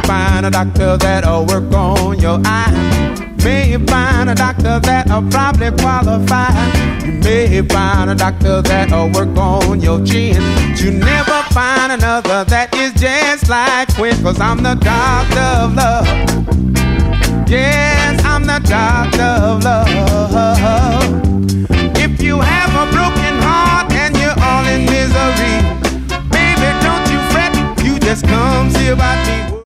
find a doctor that'll work on your eye. May find a doctor that'll probably qualify. You may find a doctor that'll work on your chin. But you never find another that is just like Quinn. 'Cause I'm the doctor of love. Yes, I'm the doctor of love.